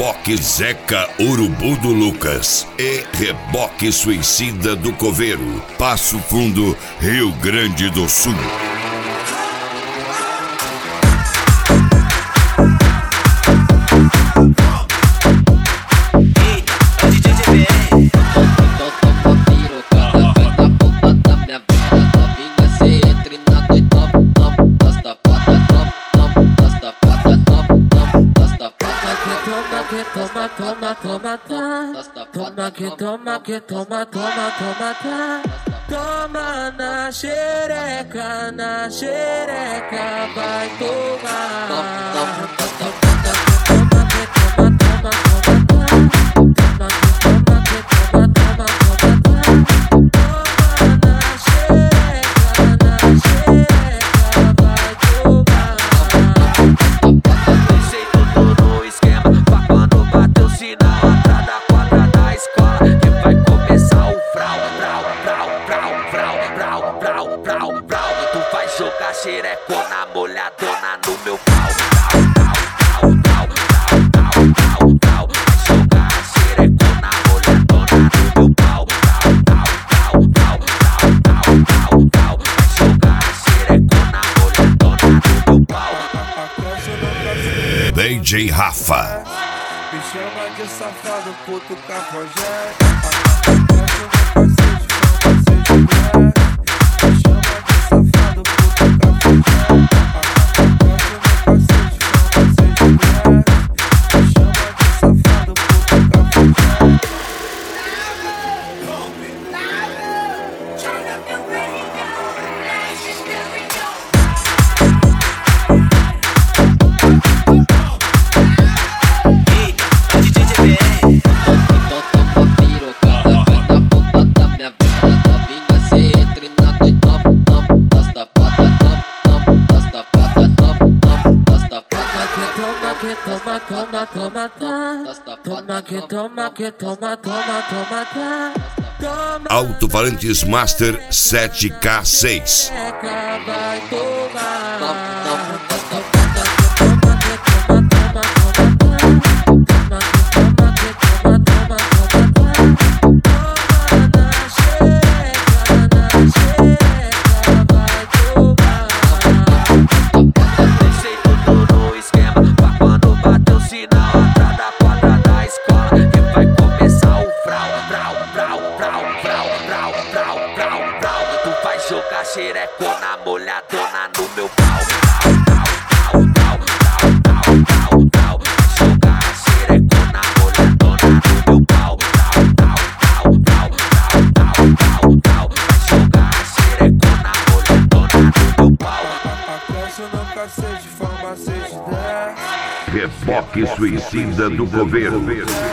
Reboque Zeca Urubu do Lucas e Reboque Suicida do Coveiro, Passo Fundo, Rio Grande do Sul. Toma na xereca, vai tomar. Tu vai jogar xerecona molhadona no meu pau. Vai jogar xerecona molhadona no meu pau. Vai jogar xerecona molhadona no meu pau. DJ Rafa. Me chama de safado, puto cafajé. Toma. Alto-falantes Master 7K6. Vai tomar. Jogar xerecona molhadona no meu pau. Vai jogar xerecona molhadona no meu pau. Vai jogar xerecona molhadona no meu pau. A caixa não cacete, farmacês de 10. Reboque Suicida do Coveiro.